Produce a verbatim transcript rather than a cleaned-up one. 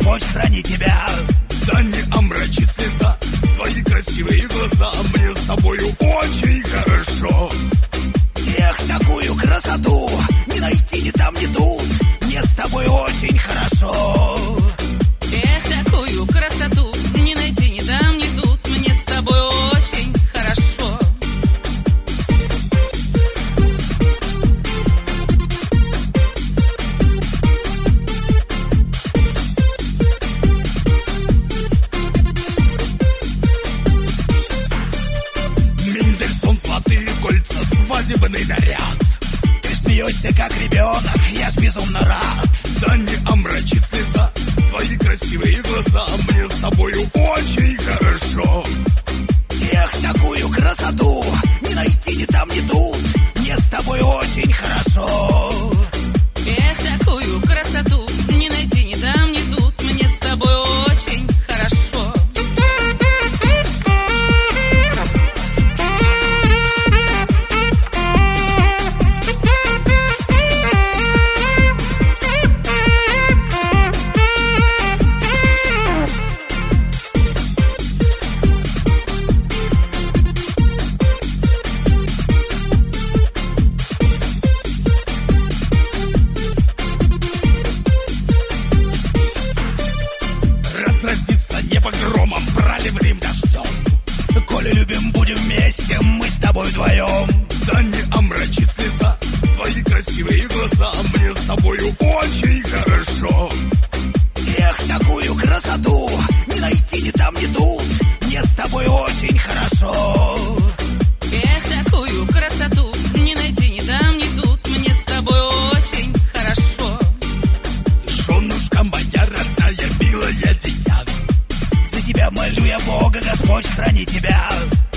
Господь храни тебя. Да не омрачит слеза твои красивые глаза, мне с тобою очень хорошо. Эх, такую красоту не найти ни там, ни тут, мне с тобой очень хорошо. Эх, такую красоту не найти ни там, ни тут, мне с тобой очень хорошо. Мендельсон, золотые кольца, свадебный наряд. Ты смеешься, как ребенок, я ж безумно рад. Да не омрачит слеза твои красивые глаза, мне с тобою очень хорошо. Эх, такую красоту не найти ни там, ни тут, мне с тобой очень хорошо. Эх, такую красоту не найти ни там, ни тут, мне с тобой очень хорошо. Разразится небо громом, проливным дождем. Коли любим, будем вместе, мы с тобой вдвоем. Да не омрачит слеза твои красивые глаза, мне с тобою очень хорошо. Эх, такую красоту не найти ни там, ни тут, мне с тобой очень хорошо. Эх, такую красоту не найти ни там, ни тут, мне с тобой очень хорошо. Женушка моя родная, милая дитя, За тебя молю я Бога, Господь храни тебя.